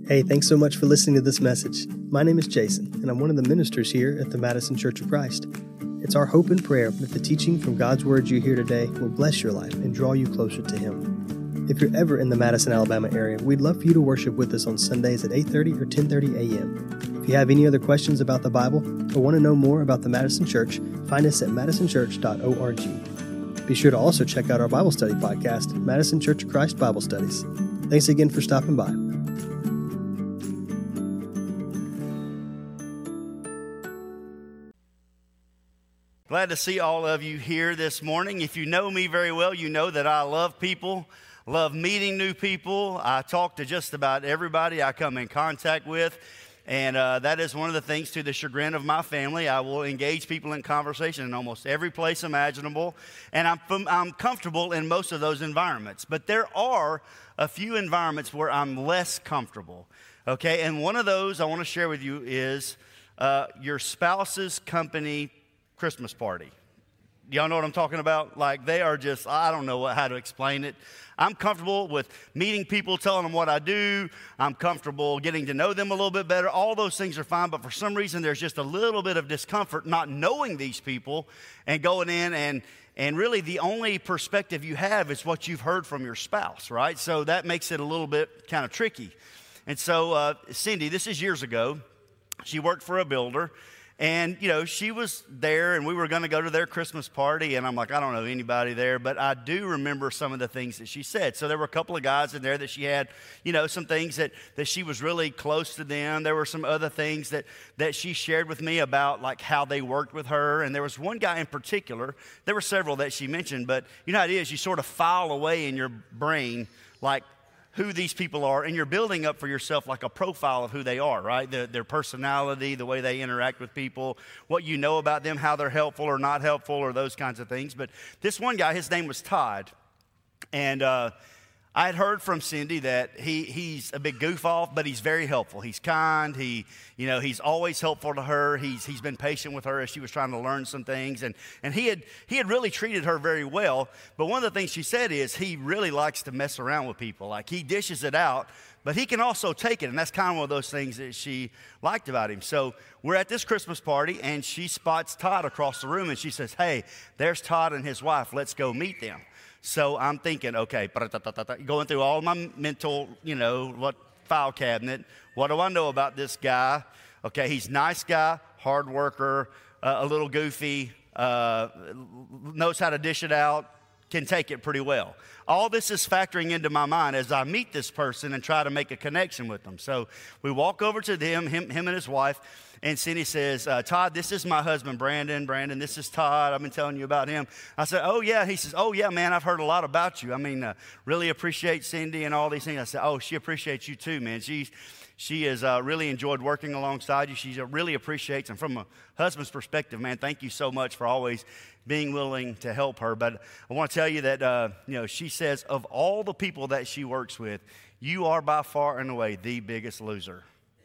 Hey, thanks so much for listening to this message. My name is Jason, and I'm one of the ministers here at the Madison Church of Christ. It's our hope and prayer that the teaching from God's Word you hear today will bless your life and draw you closer to Him. If you're ever in the Madison, Alabama area, we'd love for you to worship with us on Sundays at 8:30 or 10:30 a.m. If you have any other questions about the Bible or want to know more about the Madison Church, find us at madisonchurch.org. Be sure to also check out our Bible study podcast, Madison Church of Christ Bible Studies. Thanks again for stopping by. Glad to see all of you here this morning. If you know me very well, you know that I love people, love meeting new people. I talk to just about everybody I come in contact with, and that is one of the things, to the chagrin of my family. I will engage people in conversation in almost every place imaginable, and I'm comfortable in most of those environments. But there are a few environments where I'm less comfortable, okay? And one of those I want to share with you is your spouse's company Christmas party. Y'all know what I'm talking about? Like, they are just, I don't know how to explain it. I'm comfortable with meeting people, telling them what I do. I'm comfortable getting to know them a little bit better. All those things are fine, but for some reason, there's just a little bit of discomfort not knowing these people and going in and really the only perspective you have is what you've heard from your spouse, right? So that makes it a little bit kind of tricky. And so Cindy, this is years ago, she worked for a builder. And, you know, she was there, and we were going to go to their Christmas party, and I'm like, I don't know anybody there, but I do remember some of the things that she said. So there were a couple of guys in there that she had, you know, some things that she was really close to them. There were some other things that she shared with me about, like, how they worked with her. And there was one guy in particular. There were several that she mentioned, but you know how it is. You sort of file away in your brain, like, who these people are, and you're building up for yourself like a profile of who they are, right? Their personality, the way they interact with people, what you know about them, how they're helpful or not helpful, or those kinds of things. But this one guy, his name was Todd, and I had heard from Cindy that he's a big goof off, but he's very helpful. He's kind. He's always helpful to her. He's been patient with her as she was trying to learn some things, and he had really treated her very well. But one of the things she said is he really likes to mess around with people. Like, he dishes it out, but he can also take it, and that's kind of one of those things that she liked about him. So we're at this Christmas party, and she spots Todd across the room, and she says, "Hey, there's Todd and his wife. Let's go meet them." So I'm thinking, okay, going through all my mental, what file cabinet. What do I know about this guy? Okay, he's a nice guy, hard worker, a little goofy, knows how to dish it out, can take it pretty well. All this is factoring into my mind as I meet this person and try to make a connection with them. So we walk over to him and his wife, and Cindy says, "Todd, this is my husband, Brandon. Brandon, this is Todd. I've been telling you about him." I said, "Oh, yeah." He says, "Oh, yeah, man, I've heard a lot about you. I mean, really appreciate Cindy and all these things." I said, "Oh, she appreciates you too, man. She has really enjoyed working alongside you. She really appreciates, and from a husband's perspective, man, thank you so much for always being willing to help her." But I want to tell you that, she says, of all the people that she works with, you are by far and away the biggest loser.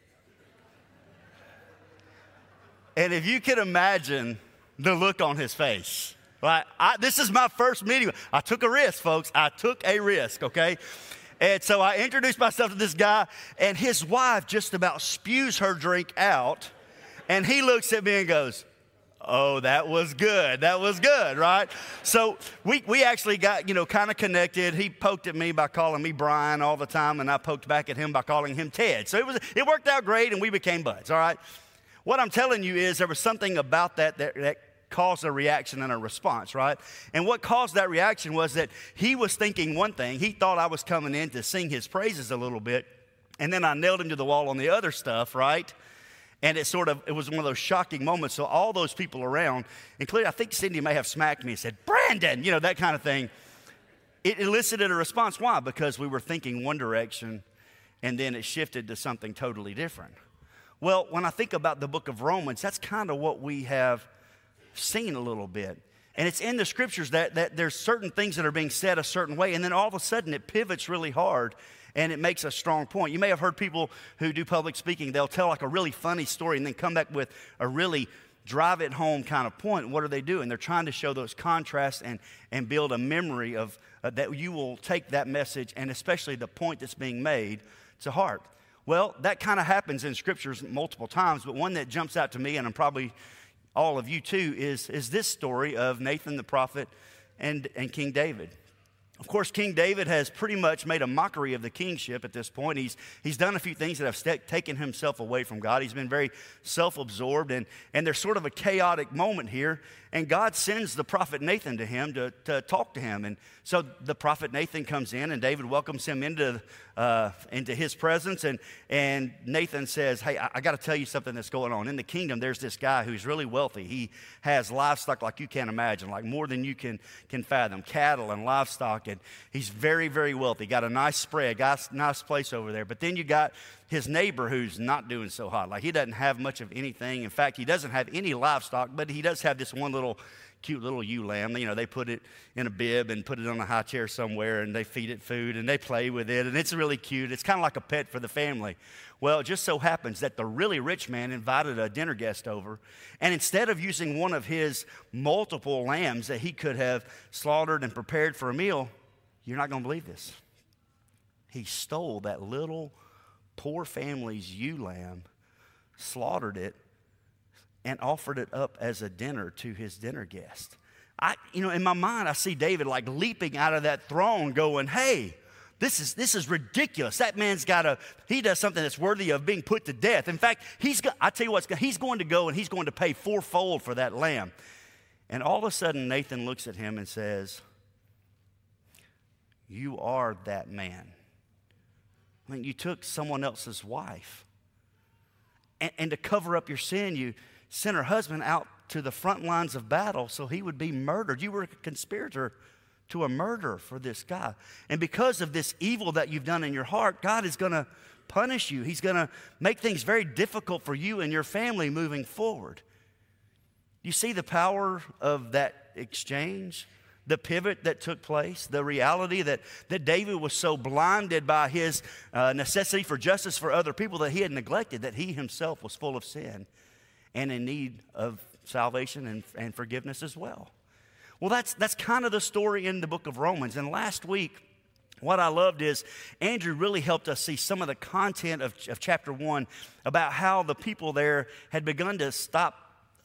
And if you could imagine the look on his face, right? This is my first meeting. I took a risk, folks. I took a risk, okay? And so I introduced myself to this guy, and his wife just about spews her drink out, and he looks at me and goes, "Oh, that was good. That was good," right? So we actually got, kind of connected. He poked at me by calling me Brian all the time, and I poked back at him by calling him Ted. So it worked out great, and we became buds, all right? What I'm telling you is there was something about that caused a reaction and a response, right? And what caused that reaction was that he was thinking one thing. He thought I was coming in to sing his praises a little bit, and then I nailed him to the wall on the other stuff, right? And it was one of those shocking moments. So all those people around, including, I think Cindy may have smacked me and said, "Brandon," that kind of thing. It elicited a response. Why? Because we were thinking one direction, and then it shifted to something totally different. Well, when I think about the book of Romans, that's kind of what we have seen a little bit. And it's in the scriptures that there's certain things that are being said a certain way, and then all of a sudden it pivots really hard, and it makes a strong point. You may have heard people who do public speaking, they'll tell like a really funny story and then come back with a really drive it home kind of point. What are they doing? They're trying to show those contrasts and build a memory of that you will take that message, and especially the point that's being made, to heart. Well, that kind of happens in scriptures multiple times, but one that jumps out to me, and I'm probably all of you too, is this story of Nathan the prophet and King David. Of course, King David has pretty much made a mockery of the kingship at this point. He's done a few things that have taken himself away from God. He's been very self-absorbed, and there's sort of a chaotic moment here. And God sends the prophet Nathan to him to talk to him. And so the prophet Nathan comes in, and David welcomes him into his presence. And Nathan says, hey, I got to tell you something that's going on. In the kingdom, there's this guy who's really wealthy. He has livestock like you can't imagine, like more than you can fathom, cattle and livestock. And he's very, very wealthy. Got a nice spread, got a nice place over there. But then you got his neighbor who's not doing so hot. Like he doesn't have much of anything. In fact, he doesn't have any livestock, but he does have this one little cute little ewe lamb. You know, they put it in a bib and put it on a high chair somewhere, and they feed it food and they play with it, and it's really cute. It's kind of like a pet for the family. Well, it just so happens that the really rich man invited a dinner guest over, and instead of using one of his multiple lambs that he could have slaughtered and prepared for a meal, you're not going to believe this. He stole that little poor family's ewe lamb, slaughtered it, and offered it up as a dinner to his dinner guest. In my mind, I see David like leaping out of that throne going, hey, this is ridiculous. That man's he does something that's worthy of being put to death. In fact, I tell you what, he's going to go and he's going to pay fourfold for that lamb. And all of a sudden, Nathan looks at him and says, you are that man. I mean, you took someone else's wife. And to cover up your sin, you sent her husband out to the front lines of battle so he would be murdered. You were a conspirator to a murder for this guy. And because of this evil that you've done in your heart, God is going to punish you. He's going to make things very difficult for you and your family moving forward. You see the power of that exchange? The pivot that took place, the reality that David was so blinded by his necessity for justice for other people that he had neglected, that he himself was full of sin and in need of salvation and forgiveness as well. Well, that's kind of the story in the book of Romans. And last week, what I loved is Andrew really helped us see some of the content of chapter 1 about how the people there had begun to stop,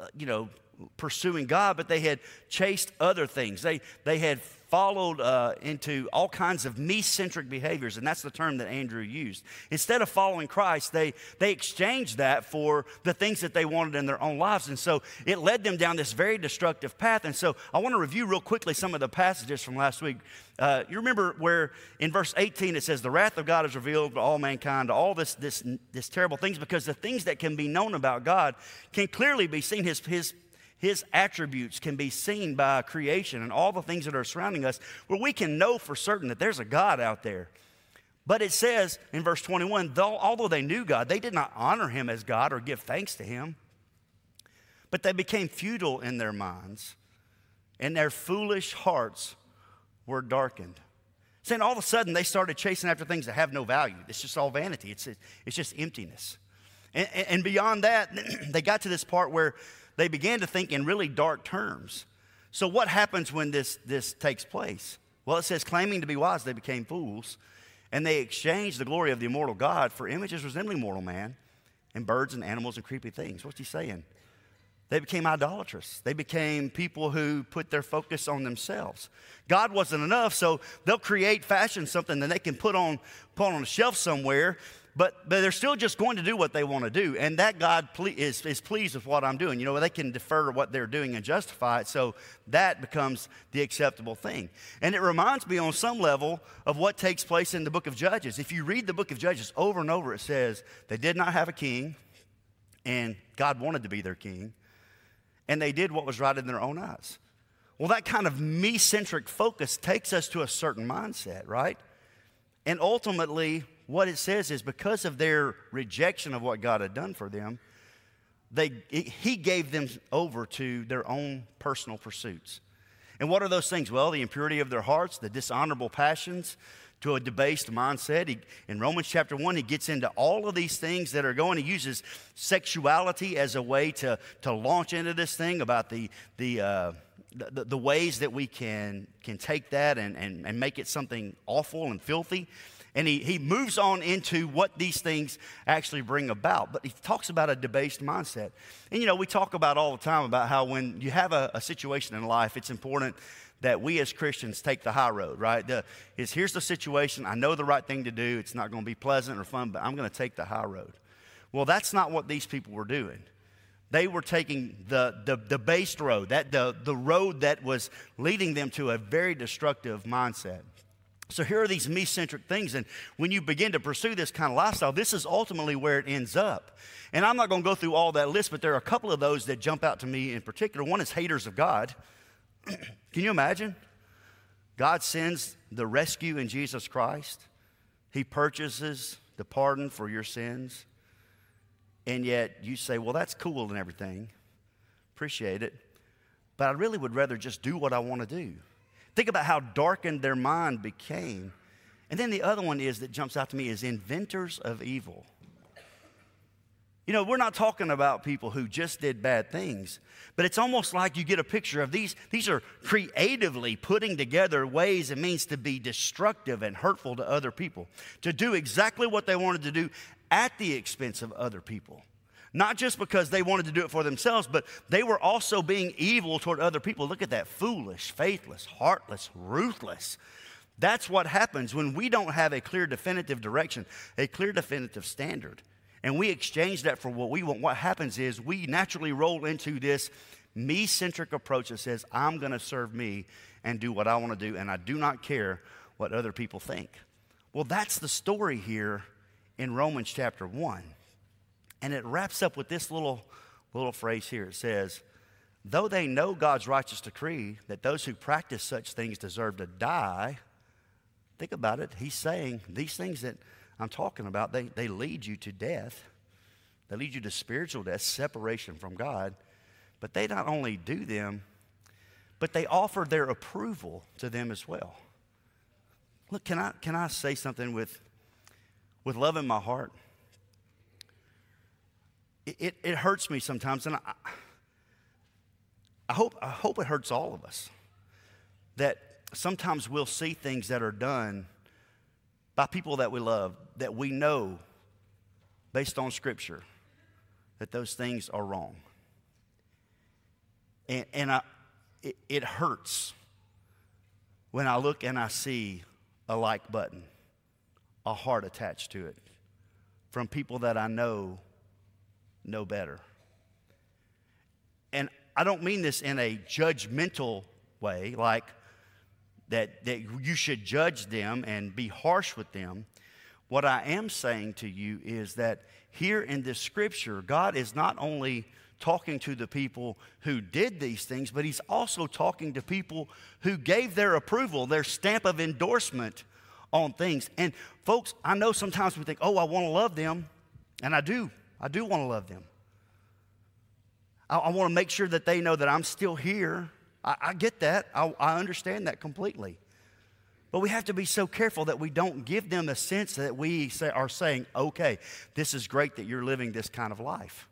pursuing God, but they had chased other things. They had followed into all kinds of me-centric behaviors, and that's the term that Andrew used. Instead of following Christ, they exchanged that for the things that they wanted in their own lives, and so it led them down this very destructive path. And so I want to review real quickly some of the passages from last week. You remember where in verse 18 it says, the wrath of God is revealed to all mankind, to all this terrible things, because the things that can be known about God can clearly be seen. His attributes can be seen by creation and all the things that are surrounding us, where we can know for certain that there's a God out there. But it says in verse 21, although they knew God, they did not honor him as God or give thanks to him, but they became futile in their minds, and their foolish hearts were darkened. Saying all of a sudden they started chasing after things that have no value. It's just all vanity. It's just emptiness. And beyond that, they got to this part where they began to think in really dark terms. So what happens when this takes place? Well, it says, claiming to be wise, they became fools, and they exchanged the glory of the immortal God for images resembling mortal man and birds and animals and creepy things. What's he saying? They became idolatrous. They became people who put their focus on themselves. God wasn't enough, so they'll fashion something that they can put on a shelf somewhere, but they're still just going to do what they want to do. And that God is pleased with what I'm doing. They can defer what they're doing and justify it, so that becomes the acceptable thing. And it reminds me on some level of what takes place in the book of Judges. If you read the book of Judges over and over, it says they did not have a king, and God wanted to be their king, and they did what was right in their own eyes. Well, that kind of me-centric focus takes us to a certain mindset, right? And ultimately, what it says is because of their rejection of what God had done for them, he gave them over to their own personal pursuits. And what are those things? Well, the impurity of their hearts, the dishonorable passions, to a debased mindset. In Romans chapter 1, he gets into all of these things that are going. He uses sexuality as a way to launch into this thing about the ways that we can take that and make it something awful and filthy. And he moves on into what these things actually bring about. But he talks about a debased mindset. And, we talk about all the time about how when you have a situation in life, it's important that we as Christians take the high road, right? Here's the situation. I know the right thing to do. It's not going to be pleasant or fun, but I'm going to take the high road. Well, that's not what these people were doing. They were taking the debased road, the road that was leading them to a very destructive mindset. So here are these me-centric things, and when you begin to pursue this kind of lifestyle, this is ultimately where it ends up. And I'm not going to go through all that list, but there are a couple of those that jump out to me in particular. One is haters of God. Can you imagine? God sends the rescue in Jesus Christ. He purchases the pardon for your sins. And yet you say, well, that's cool and everything. Appreciate it. But I really would rather just do what I want to do. Think about how darkened their mind became. And then the other one that jumps out to me is inventors of evil. We're not talking about people who just did bad things, but it's almost like you get a picture of these. These are creatively putting together ways and means to be destructive and hurtful to other people, to do exactly what they wanted to do at the expense of other people. Not just because they wanted to do it for themselves, but they were also being evil toward other people. Look at that, foolish, faithless, heartless, ruthless. That's what happens when we don't have a clear, definitive direction, a clear, definitive standard. And we exchange that for what we want. What happens is we naturally roll into this me-centric approach that says, I'm going to serve me and do what I want to do, and I do not care what other people think. Well, that's the story here in Romans chapter 1. And it wraps up with this little phrase here. It says, though they know God's righteous decree that those who practice such things deserve to die, think about it. He's saying these things that I'm talking about, they lead you to death. They lead you to spiritual death, separation from God. But they not only do them, but they offer their approval to them as well. Look, can I say something with love in my heart? It hurts me sometimes, and I hope it hurts all of us, that sometimes we'll see things that are done by people that we love, that we know, based on Scripture, that those things are wrong. And it hurts when I look and I see a like button, a heart attached to it, from people that I know better. And I don't mean this in a judgmental way, like that you should judge them and be harsh with them. What I am saying to you is that here in this scripture, God is not only talking to the people who did these things, but he's also talking to people who gave their approval, their stamp of endorsement on things. And folks, I know sometimes we think, oh, I want to love them, and I do want to love them. I want to make sure that they know that I'm still here. I get that. I understand that completely. But we have to be so careful that we don't give them a sense that we are saying, okay, this is great that you're living this kind of life.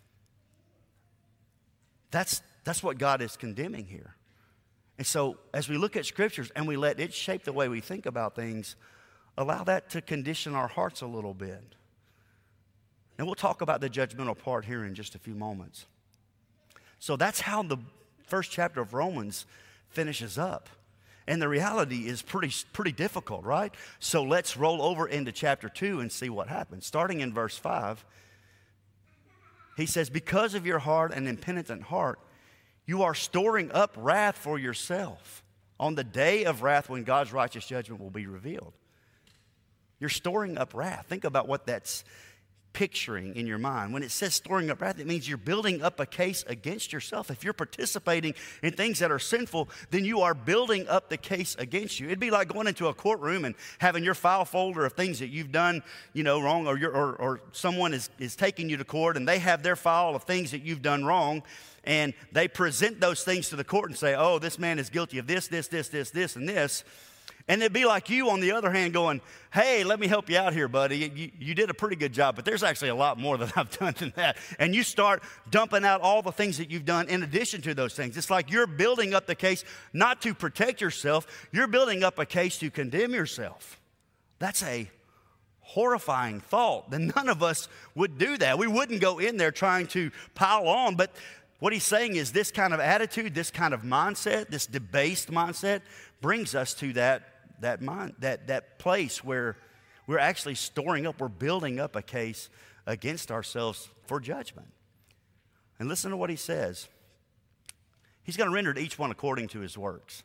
That's what God is condemning here. And so as we look at scriptures and we let it shape the way we think about things, allow that to condition our hearts a little bit. And we'll talk about the judgmental part here in just a few moments. So that's how the first chapter of Romans finishes up. And the reality is pretty difficult, right? So let's roll over into chapter 2 and see what happens. Starting in verse 5, he says, because of your hard and impenitent heart, you are storing up wrath for yourself on the day of wrath when God's righteous judgment will be revealed. You're storing up wrath. Think about what that's picturing in your mind. When it says storing up wrath, it means you're building up a case against yourself. If you're participating in things that are sinful, then you are building up the case against you. It'd be like going into a courtroom and having your file folder of things that you've done, wrong, or someone is taking you to court and they have their file of things that you've done wrong, and they present those things to the court and say, oh, this man is guilty of this, and this. And it'd be like you, on the other hand, going, hey, let me help you out here, buddy. You did a pretty good job, but there's actually a lot more that I've done than that. And you start dumping out all the things that you've done in addition to those things. It's like you're building up the case not to protect yourself. You're building up a case to condemn yourself That's a horrifying thought. Then none of us would do that. We wouldn't go in there trying to pile on. But what he's saying is this kind of attitude, this kind of mindset, this debased mindset brings us to that place where we're actually storing up, we're building up a case against ourselves for judgment. And listen to what he says. He's going to render to each one according to his works.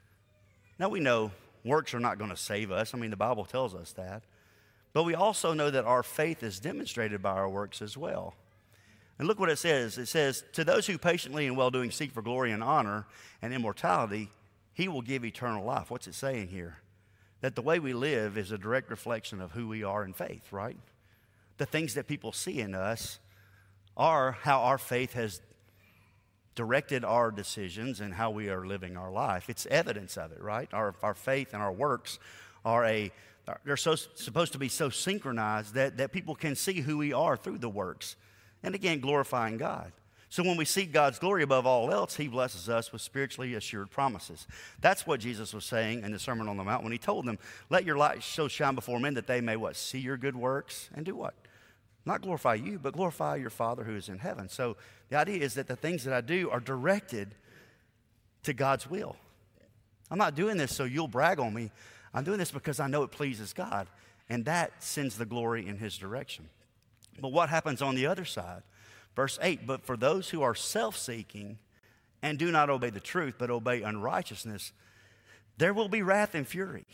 Now we know works are not going to save us. I mean, the Bible tells us that. But we also know that our faith is demonstrated by our works as well. And look what it says. It says, to those who patiently and well-doing seek for glory and honor and immortality, he will give eternal life. What's it saying here? That the way we live is a direct reflection of who we are in faith, right? The things that people see in us are how our faith has directed our decisions and how we are living our life. It's evidence of it, right? Our faith and our works they're supposed to be so synchronized that people can see who we are through the works. And again, glorifying God. So when we seek God's glory above all else, he blesses us with spiritually assured promises. That's what Jesus was saying in the Sermon on the Mount when he told them, let your light so shine before men that they may what? See your good works and do what? Not glorify you, but glorify your Father who is in heaven. So the idea is that the things that I do are directed to God's will. I'm not doing this so you'll brag on me. I'm doing this because I know it pleases God, and that sends the glory in his direction. But what happens on the other side? Verse 8, but for those who are self-seeking and do not obey the truth, but obey unrighteousness, there will be wrath and fury.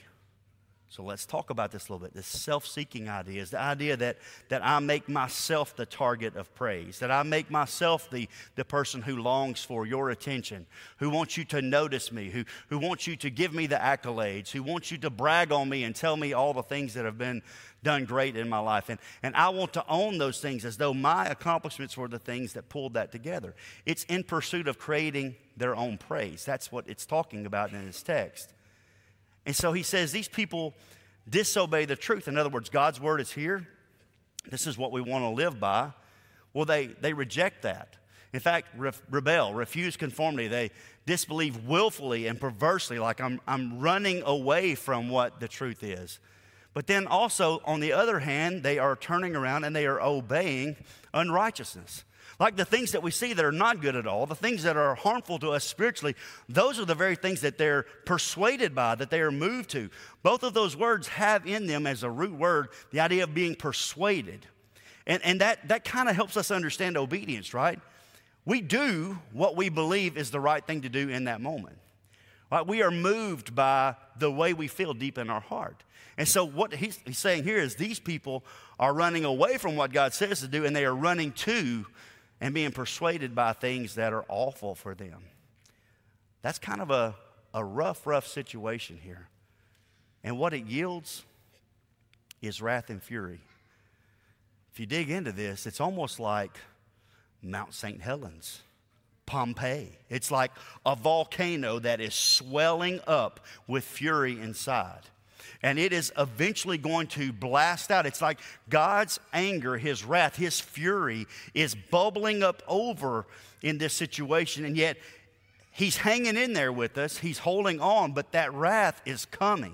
So let's talk about this a little bit. This self-seeking idea is the idea that I make myself the target of praise, that I make myself the person who longs for your attention, who wants you to notice me, who wants you to give me the accolades, who wants you to brag on me and tell me all the things that have been done great in my life. And I want to own those things as though my accomplishments were the things that pulled that together. It's in pursuit of creating their own praise. That's what it's talking about in this text. And so he says these people disobey the truth. In other words, God's word is here. This is what we want to live by. Well, they reject that. In fact, rebel, refuse conformity. They disbelieve willfully and perversely, like I'm running away from what the truth is. But then also, on the other hand, they are turning around and they are obeying unrighteousness. Like the things that we see that are not good at all, the things that are harmful to us spiritually, those are the very things that they're persuaded by, that they are moved to. Both of those words have in them as a root word the idea of being persuaded. And that kind of helps us understand obedience, right? We do what we believe is the right thing to do in that moment. Right? We are moved by the way we feel deep in our heart. And so what he's saying here is these people are running away from what God says to do, and they are running to and being persuaded by things that are awful for them. That's kind of a rough situation here. And what it yields is wrath and fury. If you dig into this, it's almost like Mount St. Helens, Pompeii. It's like a volcano that is swelling up with fury inside. And it is eventually going to blast out. It's like God's anger, his wrath, his fury is bubbling up over in this situation. And yet he's hanging in there with us. He's holding on, but that wrath is coming.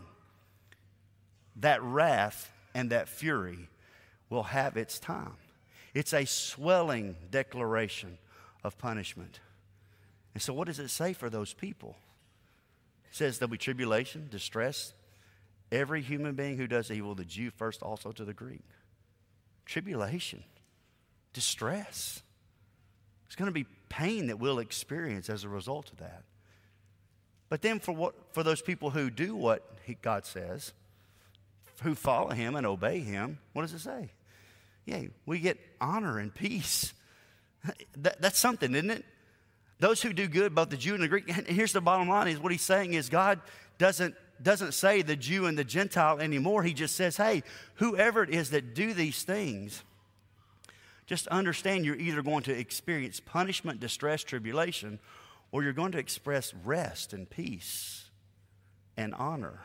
That wrath and that fury will have its time. It's a swelling declaration of punishment. And so what does it say for those people? It says there'll be tribulation, distress. Every human being who does evil, the Jew first, also to the Greek. Tribulation, distress. It's going to be pain that we'll experience as a result of that. But then for those people who do what God says, who follow him and obey him, what does it say? Yeah, we get honor and peace. That's something, isn't it? Those who do good, both the Jew and the Greek. And here's the bottom line: is what he's saying is God doesn't say the Jew and the Gentile anymore. He just says, hey, whoever it is that do these things, just understand you're either going to experience punishment, distress, tribulation, or you're going to express rest and peace and honor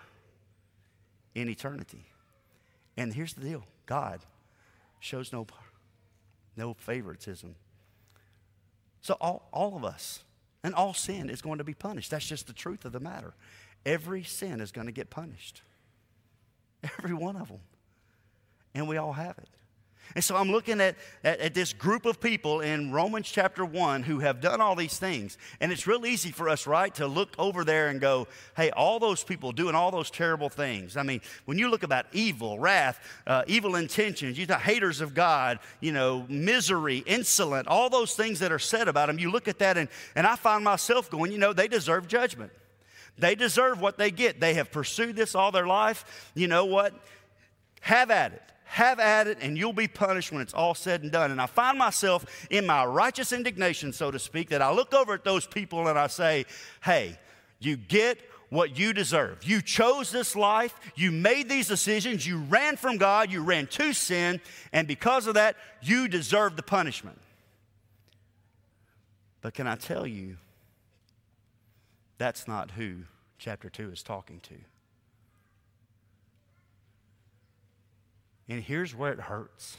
in eternity. And here's the deal: God shows no favoritism. So all of us and all sin is going to be punished. That's just the truth of the matter. Every sin is going to get punished. Every one of them. And we all have it. And so I'm looking at this group of people in Romans chapter 1 who have done all these things. And it's real easy for us, right, to look over there and go, hey, all those people doing all those terrible things. I mean, when you look about evil, wrath, evil intentions, you know, haters of God, you know, misery, insolent, all those things that are said about them, you look at that and I find myself going, you know, they deserve judgment. They deserve what they get. They have pursued this all their life. You know what? Have at it. Have at it, and you'll be punished when it's all said and done. And I find myself in my righteous indignation, so to speak, that I look over at those people and I say, hey, you get what you deserve. You chose this life. You made these decisions. You ran from God. You ran to sin. And because of that, you deserve the punishment. But can I tell you, that's not who chapter 2 is talking to. And here's where it hurts.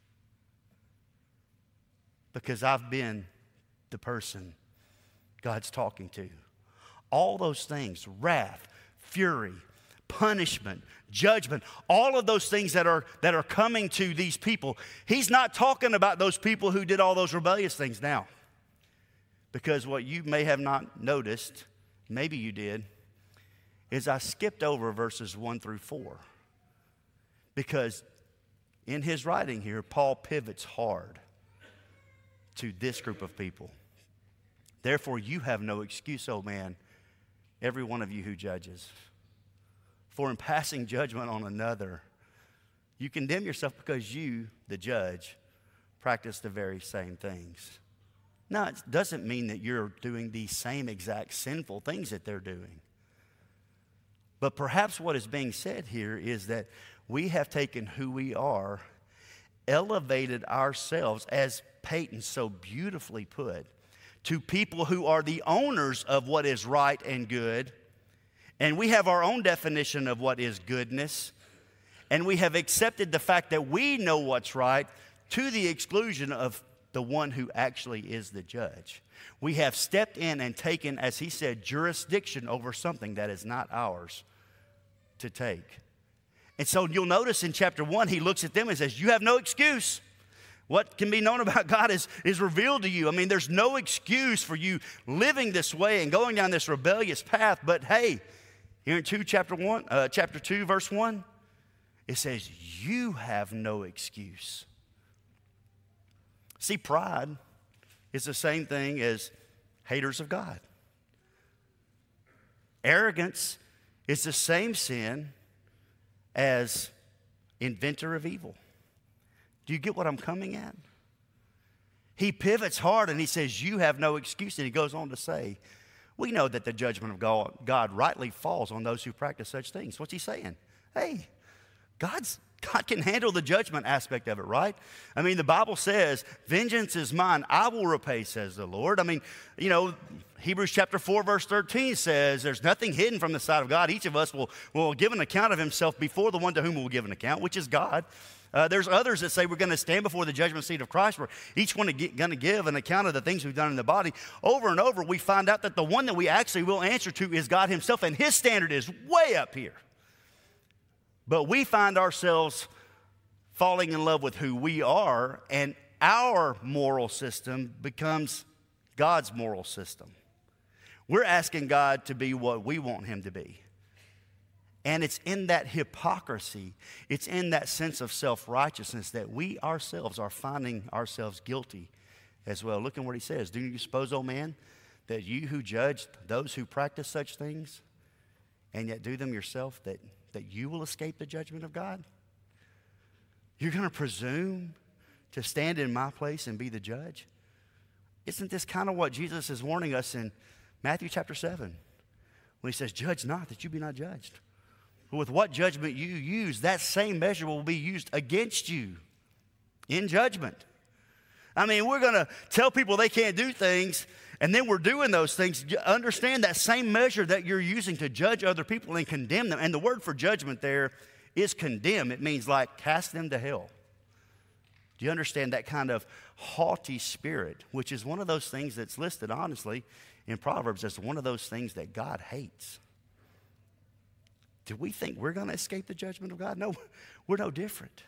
Because I've been the person God's talking to. All those things, wrath, fury, punishment, judgment, all of those things that are coming to these people. He's not talking about those people who did all those rebellious things now. Because what you may have not noticed, maybe you did, is I skipped over verses 1 through 4. Because in his writing here, Paul pivots hard to this group of people. Therefore, you have no excuse, O man, every one of you who judges. For in passing judgment on another, you condemn yourself because you, the judge, practice the very same things. Now, it doesn't mean that you're doing the same exact sinful things that they're doing. But perhaps what is being said here is that we have taken who we are, elevated ourselves, as Peyton so beautifully put, to people who are the owners of what is right and good. And we have our own definition of what is goodness. And we have accepted the fact that we know what's right to the exclusion of the one who actually is the judge. We have stepped in and taken, as he said, jurisdiction over something that is not ours to take. And so you'll notice in chapter 1, he looks at them and says, you have no excuse. What can be known about God is revealed to you. I mean, there's no excuse for you living this way and going down this rebellious path. But hey, here in chapter 2, verse 1, it says, you have no excuse. See, pride is the same thing as haters of God. Arrogance is the same sin as inventor of evil. Do you get what I'm coming at? He pivots hard and he says, you have no excuse. And he goes on to say, we know that the judgment of God rightly falls on those who practice such things. What's he saying? Hey, God can handle the judgment aspect of it, right? I mean, the Bible says, vengeance is mine, I will repay, says the Lord. I mean, you know, Hebrews chapter 4, verse 13 says, there's nothing hidden from the sight of God. Each of us will give an account of himself before the one to whom we'll give an account, which is God. There's others that say we're going to stand before the judgment seat of Christ, where each one is going to give an account of the things we've done in the body. Over and over, we find out that the one that we actually will answer to is God himself, and his standard is way up here. But we find ourselves falling in love with who we are, and our moral system becomes God's moral system. We're asking God to be what we want him to be. And it's in that hypocrisy, it's in that sense of self-righteousness that we ourselves are finding ourselves guilty as well. Look at what he says. Do you suppose, O man, that you who judge those who practice such things and yet do them yourself, that you will escape the judgment of God? You're going to presume to stand in my place and be the judge? Isn't this kind of what Jesus is warning us in Matthew chapter 7 when he says, judge not that you be not judged? With what judgment you use, that same measure will be used against you in judgment. I mean, we're going to tell people they can't do things, and then we're doing those things. Understand that same measure that you're using to judge other people and condemn them. And the word for judgment there is condemn. It means like cast them to hell. Do you understand that kind of haughty spirit, which is one of those things that's listed, honestly, in Proverbs as one of those things that God hates? do we think we're going to escape the judgment of God? No, we're no different.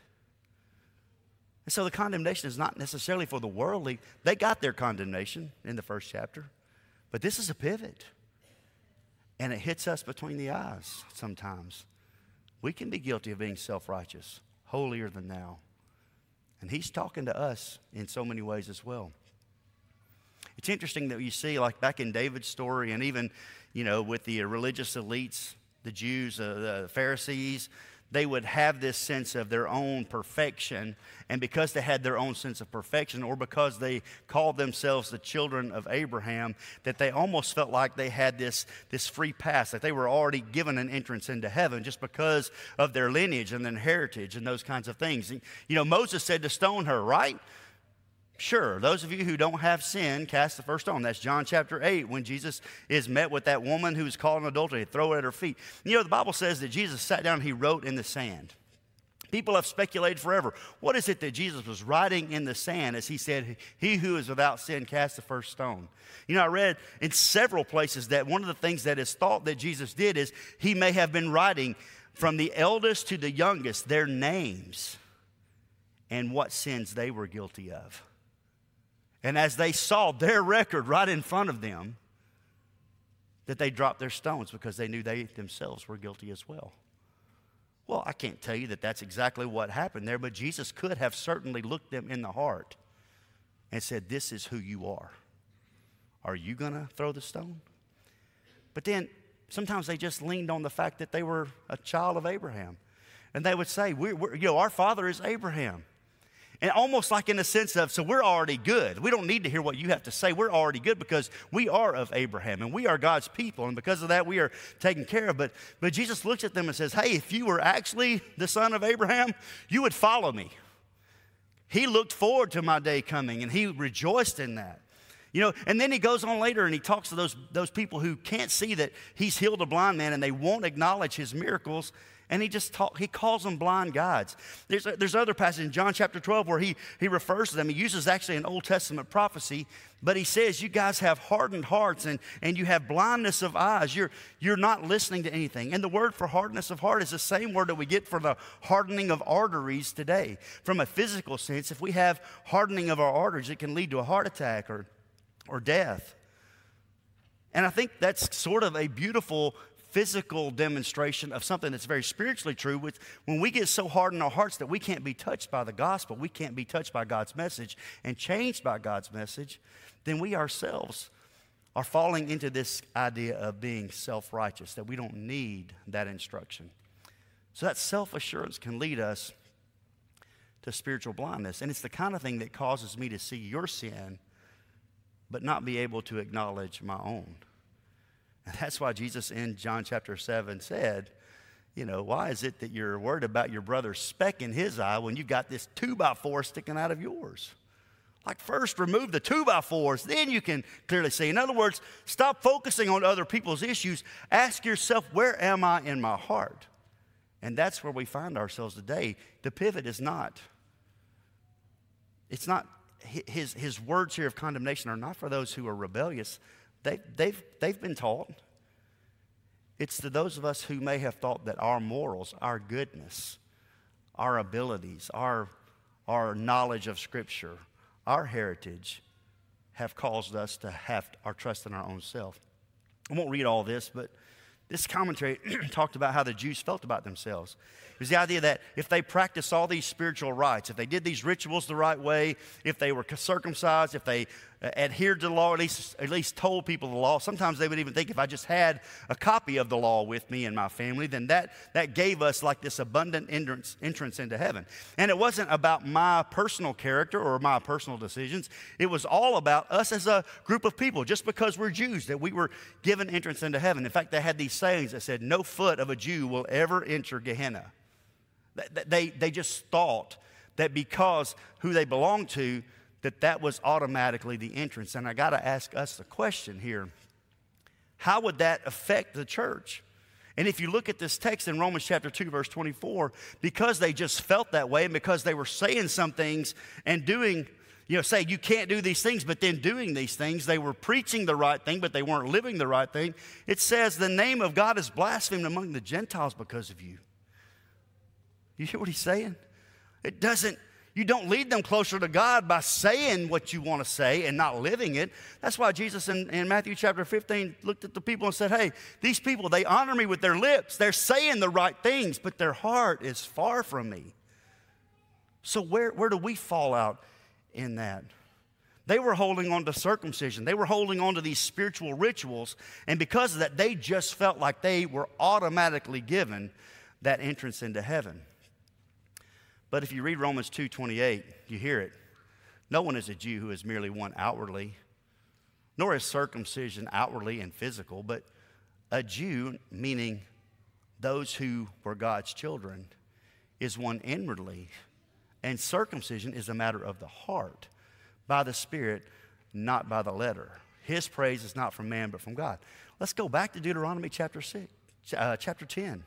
And so the condemnation is not necessarily for the worldly. They got their condemnation in the first chapter. But this is a pivot. And it hits us between the eyes sometimes. We can be guilty of being self-righteous, holier than thou. And he's talking to us in so many ways as well. It's interesting that you see, like back in David's story, and even, with the religious elites, the Jews, the Pharisees, they would have this sense of their own perfection. And because they had their own sense of perfection, or because they called themselves the children of Abraham, that they almost felt like they had this free pass, that they were already given an entrance into heaven just because of their lineage and their heritage and those kinds of things. Moses said to stone her, right? Sure, those of you who don't have sin, cast the first stone. That's John chapter 8, when Jesus is met with that woman who's caught in adultery. Throw it at her feet. The Bible says that Jesus sat down and he wrote in the sand. People have speculated forever. What is it that Jesus was writing in the sand as he said, he who is without sin, cast the first stone? I read in several places that one of the things that is thought that Jesus did is he may have been writing from the eldest to the youngest their names and what sins they were guilty of. And as they saw their record right in front of them, that they dropped their stones because they knew they themselves were guilty as well. Well, I can't tell you that that's exactly what happened there, but Jesus could have certainly looked them in the heart and said, this is who you are. Are you going to throw the stone? But then sometimes they just leaned on the fact that they were a child of Abraham. And they would say, our father is Abraham. And almost like in the sense of, so we're already good. We don't need to hear what you have to say. We're already good because we are of Abraham and we are God's people. And because of that, we are taken care of. But Jesus looks at them and says, hey, if you were actually the son of Abraham, you would follow me. He looked forward to my day coming and he rejoiced in that. And then he goes on later and he talks to those people who can't see that he's healed a blind man and they won't acknowledge his miracles. And he calls them blind guides. There's other passage in John chapter 12 where he refers to them. He uses actually an Old Testament prophecy, but he says, you guys have hardened hearts and you have blindness of eyes. You're not listening to anything. And the word for hardness of heart is the same word that we get for the hardening of arteries today. From a physical sense, if we have hardening of our arteries, it can lead to a heart attack or death. And I think that's sort of a beautiful physical demonstration of something that's very spiritually true. When we get so hard in our hearts that we can't be touched by the gospel, we can't be touched by God's message and changed by God's message, then we ourselves are falling into this idea of being self-righteous, that we don't need that instruction. So that self-assurance can lead us to spiritual blindness. And it's the kind of thing that causes me to see your sin but not be able to acknowledge my own. And that's why Jesus in John chapter 7 said, why is it that you're worried about your brother's speck in his eye when you've got this 2x4 sticking out of yours? Like, first remove the 2x4s, then you can clearly see. In other words, stop focusing on other people's issues. Ask yourself, where am I in my heart? And that's where we find ourselves today. The pivot is not. It's not, his words here of condemnation are not for those who are rebellious. They've been taught. It's to those of us who may have thought that our morals, our goodness, our abilities, our knowledge of Scripture, our heritage have caused us to have our trust in our own self. I won't read all this, but this commentary talked about how the Jews felt about themselves. It was the idea that if they practiced all these spiritual rites, if they did these rituals the right way, if they were circumcised, if they adhered to the law, at least told people the law. Sometimes they would even think if I just had a copy of the law with me and my family, then that gave us like this abundant entrance into heaven. And it wasn't about my personal character or my personal decisions. It was all about us as a group of people, just because we're Jews, that we were given entrance into heaven. In fact, they had these sayings that said, no foot of a Jew will ever enter Gehenna. They just thought that because who they belonged to, that was automatically the entrance. And I got to ask us the question here, how would that affect the church? And if you look at this text in Romans chapter 2, verse 24, because they just felt that way and because they were saying some things and doing say you can't do these things, but then doing these things. They were preaching the right thing, but they weren't living the right thing. It says the name of God is blasphemed among the Gentiles because of you. You hear what he's saying? You don't lead them closer to God by saying what you want to say and not living it. That's why Jesus in Matthew chapter 15 looked at the people and said, hey, these people, they honor me with their lips. They're saying the right things, but their heart is far from me. So where do we fall out in that? They were holding on to circumcision. They were holding on to these spiritual rituals. And because of that, they just felt like they were automatically given that entrance into heaven. But if you read Romans 2:28, you hear it. No one is a Jew who is merely one outwardly, nor is circumcision outwardly and physical, but a Jew, meaning those who were God's children, is one inwardly. And circumcision is a matter of the heart, by the Spirit, not by the letter. His praise is not from man, but from God. Let's go back to Deuteronomy chapter 10.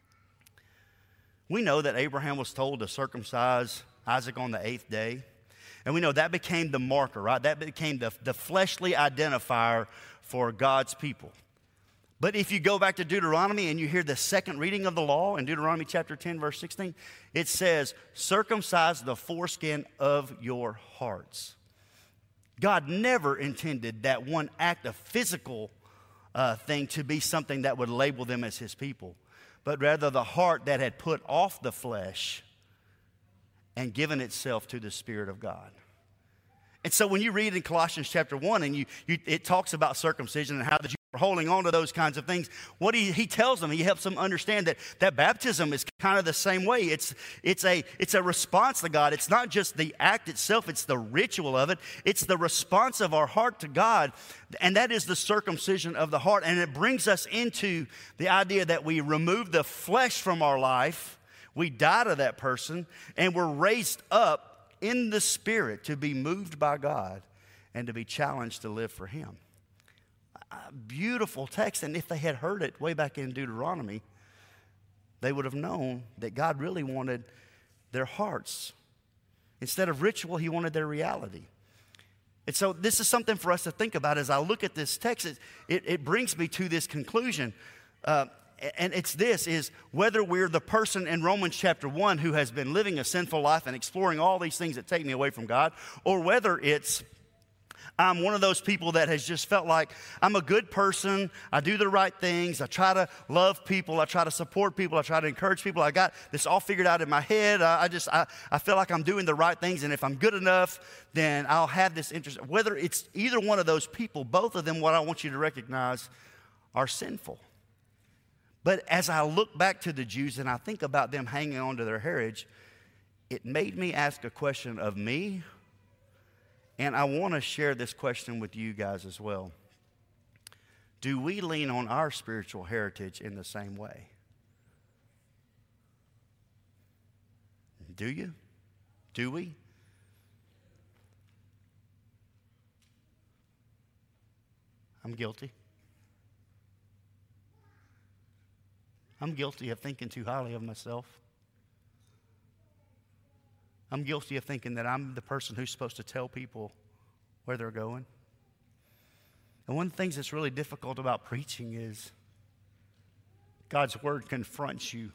We know that Abraham was told to circumcise Isaac on the 8th day. And we know that became the marker, right? That became the fleshly identifier for God's people. But if you go back to Deuteronomy and you hear the second reading of the law in Deuteronomy chapter 10, verse 16, it says, circumcise the foreskin of your hearts. God never intended that one act of physical thing to be something that would label them as his people, but rather the heart that had put off the flesh and given itself to the Spirit of God. And so when you read in Colossians chapter 1 and it talks about circumcision and how the Jews were holding on to those kinds of things, what he tells them, he helps them understand that baptism is kind of the same way. It's a response to God. It's not just the act itself, it's the ritual of it. It's the response of our heart to God, and that is the circumcision of the heart. And it brings us into the idea that we remove the flesh from our life, we die to that person, and we're raised up in the Spirit to be moved by God and to be challenged to live for Him. A beautiful text, and if they had heard it way back in Deuteronomy, they would have known that God really wanted their hearts. Instead of ritual, He wanted their reality. And so this is something for us to think about as I look at this text. It brings me to this conclusion. And it's this, is whether we're the person in Romans chapter 1 who has been living a sinful life and exploring all these things that take me away from God, or whether it's I'm one of those people that has just felt like I'm a good person, I do the right things, I try to love people, I try to support people, I try to encourage people, I got this all figured out in my head, I feel like I'm doing the right things, and if I'm good enough, then I'll have this interest. Whether it's either one of those people, both of them, what I want you to recognize, are sinful. But as I look back to the Jews and I think about them hanging on to their heritage, it made me ask a question of me, and I want to share this question with you guys as well. Do we lean on our spiritual heritage in the same way? Do you? Do we? I'm guilty. I'm guilty of thinking too highly of myself. I'm guilty of thinking that I'm the person who's supposed to tell people where they're going. And one of the things that's really difficult about preaching is God's word confronts you.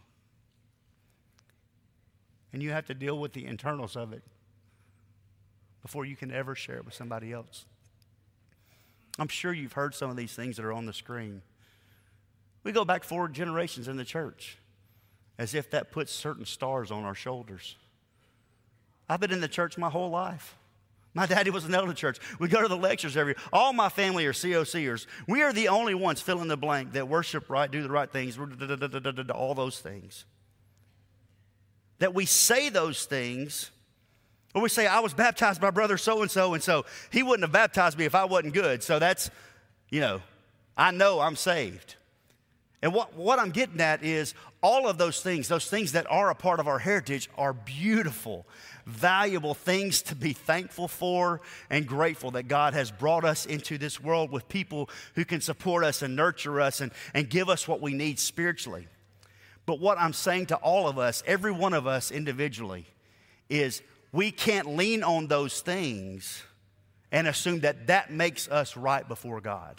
And you have to deal with the internals of it before you can ever share it with somebody else. I'm sure you've heard some of these things that are on the screen. We go back 4 generations in the church as if that puts certain stars on our shoulders. I've been in the church my whole life. My daddy was an elder church. We go to the lectures every year. All my family are COCers. We are the only ones, fill in the blank, that worship right, do the right things, all those things. That we say those things, or we say, I was baptized by brother so-and-so, and so he wouldn't have baptized me if I wasn't good. So that's, I know I'm saved. And what I'm getting at is all of those things that are a part of our heritage are beautiful, valuable things to be thankful for and grateful that God has brought us into this world with people who can support us and nurture us and give us what we need spiritually. But what I'm saying to all of us, every one of us individually, is we can't lean on those things and assume that that makes us right before God.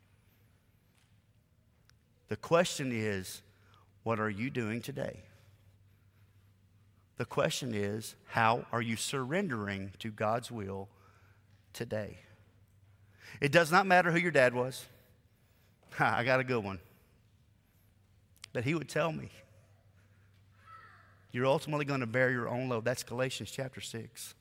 The question is, what are you doing today? The question is, how are you surrendering to God's will today? It does not matter who your dad was. I got a good one. But he would tell me, you're ultimately going to bear your own load. That's Galatians chapter 6.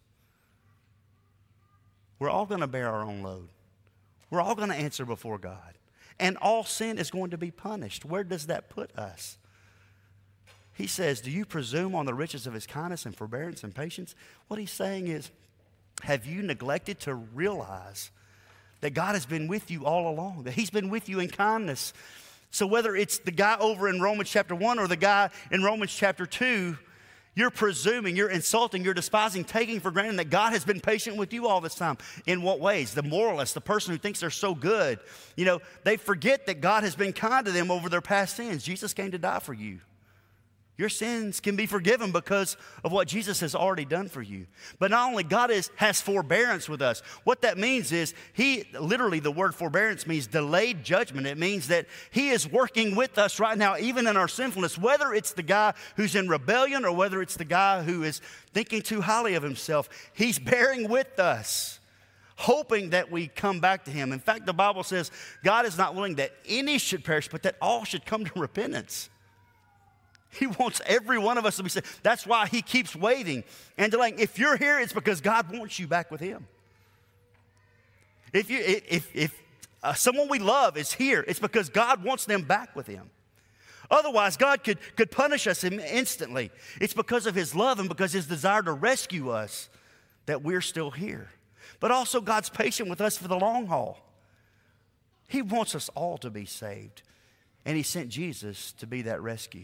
We're all going to bear our own load. We're all going to answer before God. And all sin is going to be punished. Where does that put us? He says, do you presume on the riches of his kindness and forbearance and patience? What he's saying is, have you neglected to realize that God has been with you all along, that he's been with you in kindness? So whether it's the guy over in Romans chapter 1 or the guy in Romans chapter 2, you're presuming, you're insulting, you're despising, taking for granted that God has been patient with you all this time. In what ways? The moralist, the person who thinks they're so good, they forget that God has been kind to them over their past sins. Jesus came to die for you. Your sins can be forgiven because of what Jesus has already done for you. But not only God has forbearance with us. What that means is literally the word forbearance means delayed judgment. It means that he is working with us right now, even in our sinfulness, whether it's the guy who's in rebellion or whether it's the guy who is thinking too highly of himself. He's bearing with us, hoping that we come back to him. In fact, the Bible says God is not willing that any should perish, but that all should come to repentance. He wants every one of us to be saved. That's why he keeps waiting and delaying. If you're here, it's because God wants you back with him. If someone we love is here, it's because God wants them back with him. Otherwise, God could punish us instantly. It's because of his love and because his desire to rescue us that we're still here. But also, God's patient with us for the long haul. He wants us all to be saved, and he sent Jesus to be that rescue.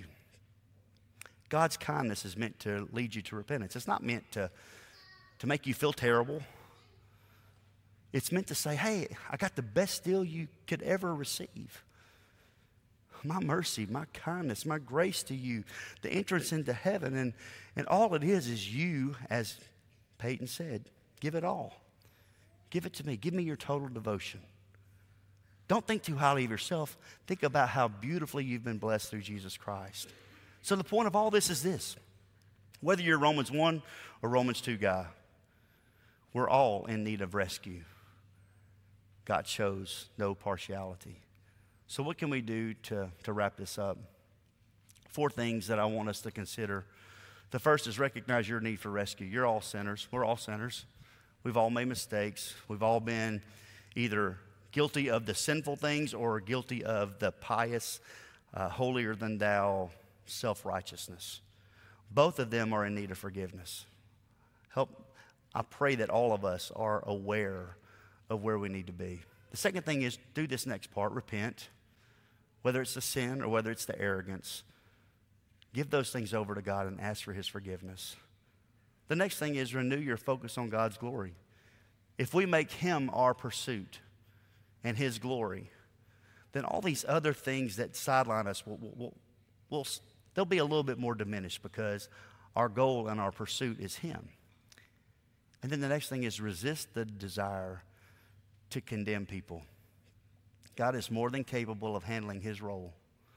God's kindness is meant to lead you to repentance. It's not meant to make you feel terrible. It's meant to say, hey, I got the best deal you could ever receive. My mercy, my kindness, my grace to you, the entrance into heaven. And all it is you, as Peyton said, give it all. Give it to me. Give me your total devotion. Don't think too highly of yourself. Think about how beautifully you've been blessed through Jesus Christ. So the point of all this is this. Whether you're a Romans 1 or Romans 2 guy, we're all in need of rescue. God shows no partiality. So what can we do to wrap this up? 4 things that I want us to consider. The first is recognize your need for rescue. You're all sinners. We're all sinners. We've all made mistakes. We've all been either guilty of the sinful things or guilty of the pious, holier than thou self-righteousness. Both of them are in need of forgiveness. I pray that all of us are aware of where we need to be. The second thing is do this next part, repent. Whether it's the sin or whether it's the arrogance, give those things over to God and ask for his forgiveness. The next thing is renew your focus on God's glory. If we make him our pursuit and his glory, then all these other things that sideline us they'll be a little bit more diminished because our goal and our pursuit is him. And then the next thing is resist the desire to condemn people. God is more than capable of handling his role.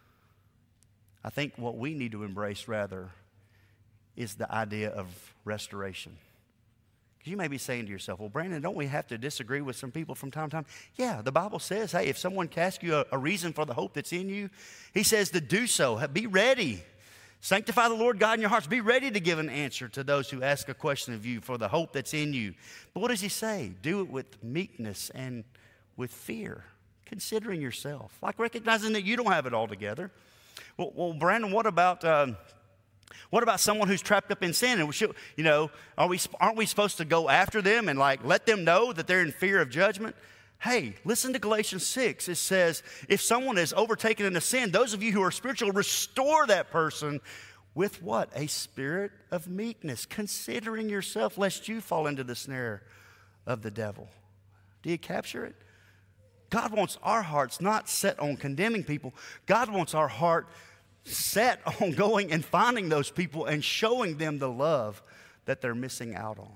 I think what we need to embrace rather is the idea of restoration. Because you may be saying to yourself, well, Brandon, don't we have to disagree with some people from time to time? Yeah, the Bible says, hey, if someone asks you a reason for the hope that's in you, he says to do so. Be ready. Sanctify the Lord God in your hearts. Be ready to give an answer to those who ask a question of you for the hope that's in you. But what does he say? Do it with meekness and with fear, considering yourself, like recognizing that you don't have it all together. Well, Brandon, what about someone who's trapped up in sin? And aren't we supposed to go after them and let them know that they're in fear of judgment? Hey, listen to Galatians 6. It says, if someone is overtaken into sin, those of you who are spiritual, restore that person with what? A spirit of meekness, considering yourself, lest you fall into the snare of the devil. Do you capture it? God wants our hearts not set on condemning people. God wants our heart set on going and finding those people and showing them the love that they're missing out on.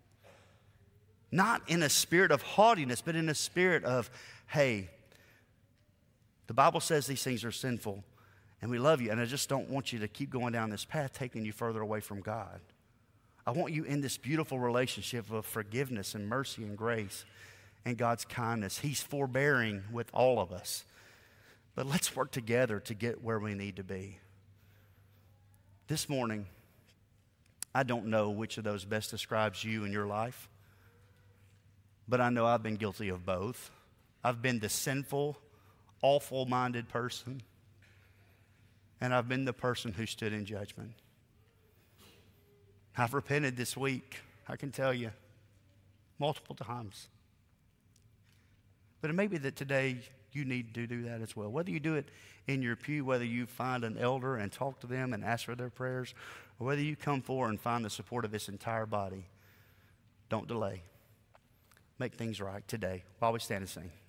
Not in a spirit of haughtiness, but in a spirit of, hey, the Bible says these things are sinful, and we love you, and I just don't want you to keep going down this path, taking you further away from God. I want you in this beautiful relationship of forgiveness and mercy and grace and God's kindness. He's forbearing with all of us. But let's work together to get where we need to be. This morning, I don't know which of those best describes you in your life, but I know I've been guilty of both. I've been the sinful, awful-minded person, and I've been the person who stood in judgment. I've repented this week, I can tell you, multiple times. But it may be that today you need to do that as well. Whether you do it in your pew, whether you find an elder and talk to them and ask for their prayers, or whether you come forward and find the support of this entire body, don't delay. Make things right today while we stand and sing.